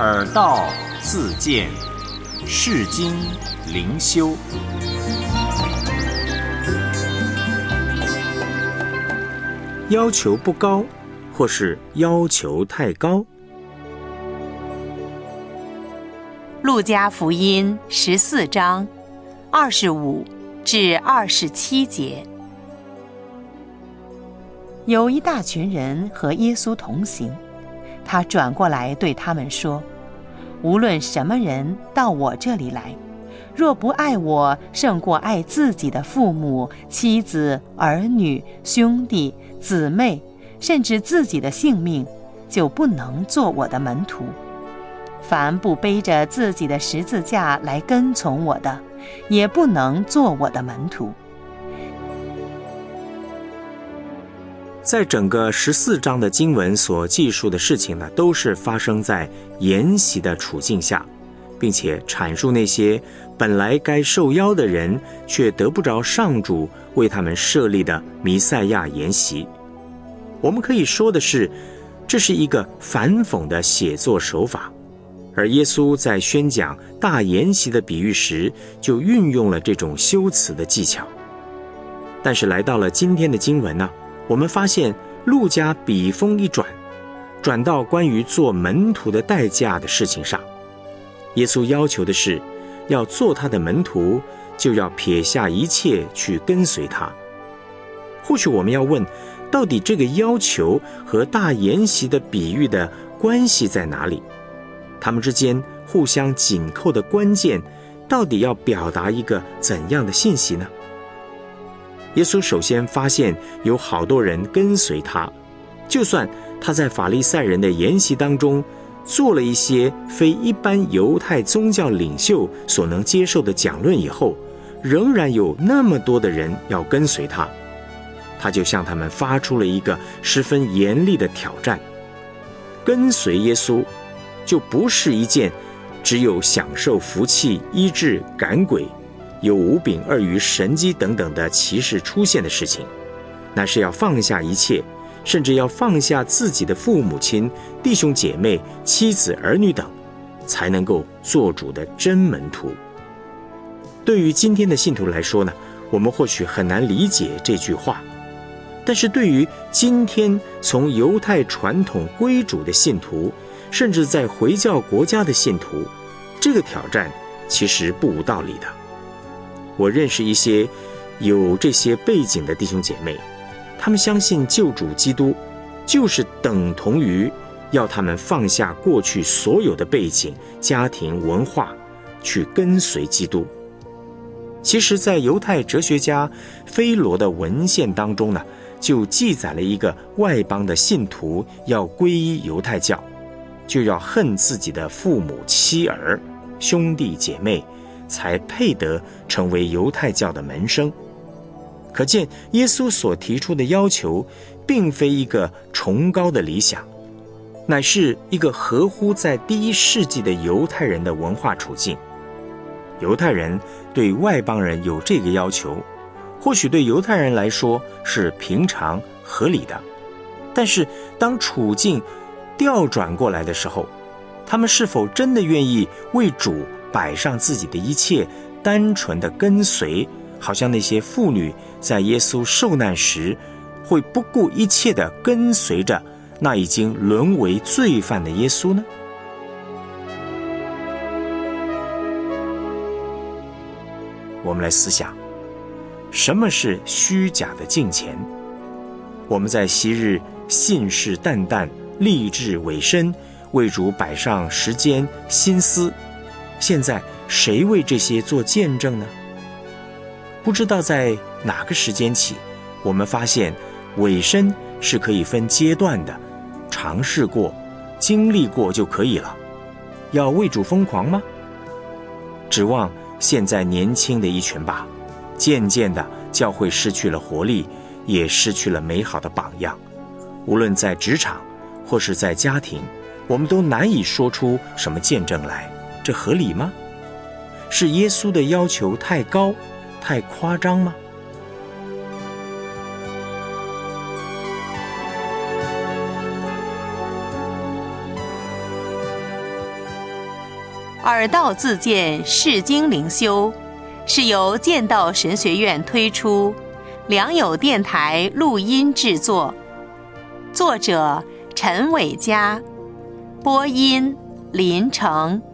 耳道自见，世经灵修。要求不高，或是要求太高。 路加福音14章25至27节。有一大群人和耶稣同行，他转过来对他们说：无论什么人到我这里来，若不爱我胜过爱自己的父母、妻子、儿女、兄弟、姊妹，甚至自己的性命，就不能做我的门徒。凡不背着自己的十字架来跟从我的，也不能做我的门徒。 在整个14章的经文所记述的事情呢，都是发生在筵席的处境下，并且阐述那些本来该受邀的人却得不着上主为他们设立的弥赛亚筵席。我们可以说的是，这是一个反讽的写作手法，而耶稣在宣讲大筵席的比喻时，就运用了这种修辞的技巧。但是来到了今天的经文呢，我们发现路加笔锋一转，转到关于做门徒的代价的事情上。耶稣要求的是，要做他的门徒，就要撇下一切去跟随他。或许我们要问，到底这个要求和大筵席的比喻的关系在哪里？他们之间互相紧扣的关键，到底要表达一个怎样的信息呢？耶稣首先发现有好多人跟随他，就算他在法利赛人的筵席当中做了一些非一般犹太宗教领袖所能接受的讲论以后，仍然有那么多的人要跟随他。他就向他们发出了一个十分严厉的挑战。跟随耶稣就不是一件只有享受福气、医治、赶鬼、有五饼二鱼神迹等等的奇事出现的事情，那是要放下一切，甚至要放下自己的父母亲、弟兄姐妹、妻子儿女等，才能够做主的真门徒。对于今天的信徒来说呢，我们或许很难理解这句话，但是对于今天从犹太传统归主的信徒，甚至在回教国家的信徒，这个挑战其实不无道理的。我认识一些有这些背景的弟兄姐妹，他们相信救主基督就是等同于要他们放下过去所有的背景、家庭、文化，去跟随基督。其实在犹太哲学家菲罗的文献当中呢，就记载了一个外邦的信徒要皈依犹太教，就要恨自己的父母、妻儿、兄弟姐妹，才配得成为犹太教的门生。可见耶稣所提出的要求并非一个崇高的理想，乃是一个合乎在第一世纪的犹太人的文化处境。犹太人对外邦人有这个要求，或许对犹太人来说是平常合理的，但是当处境调转过来的时候，他们是否真的愿意为主摆上自己的一切，单纯的跟随，好像那些妇女在耶稣受难时会不顾一切的跟随着那已经沦为罪犯的耶稣呢？我们来思想，什么是虚假的敬虔？我们在昔日信誓旦旦、立志委身，为主摆上时间、心思，现在谁为这些做见证呢？不知道在哪个时间起，我们发现委身是可以分阶段的，尝试过、经历过就可以了。要为主疯狂吗？指望现在年轻的一群吧，渐渐的教会失去了活力，也失去了美好的榜样。无论在职场或是在家庭，我们都难以说出什么见证来，这合理吗？是耶稣的要求太高、太夸张吗？ 耳道自荐释经灵修是由剑道神学院推出，良友电台录音制作，作者陈伟嘉，播音林成。